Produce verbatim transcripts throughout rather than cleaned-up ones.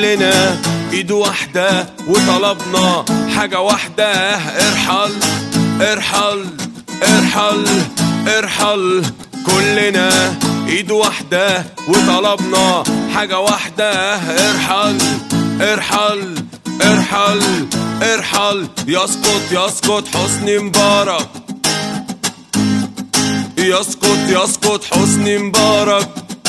كلنا ايد واحدة وطلبنا حاجة واحدة، ارحل ارحل ارحل ارحل. كلنا ايد واحدة وطلبنا حاجة واحدة، ارحل ارحل ارحل ارحل. يسقط يسقط حسني مبارك، يسقط يسقط حسني مبارك.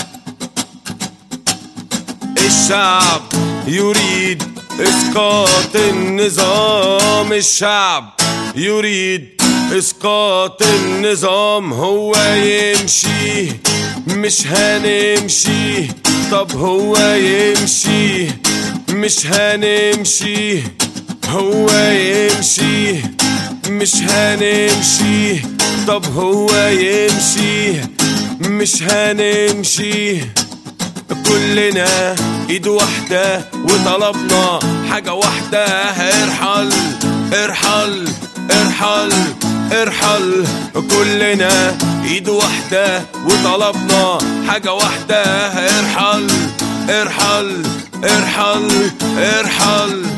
الشعب يريد اسقاط النظام، الشعب يريد اسقاط النظام. هو يمشي مش هنمشي، طب هو يمشي مش هنمشي، هو يمشي مش هنمشي، طب هو يمشي مش هنمشي. كلنا ايد واحدة وطلبنا حاجة واحدة، ارحل ارحل ارحل ارحل. كلنا ايد واحدة وطلبنا حاجة واحدة، ارحل ارحل ارحل ارحل.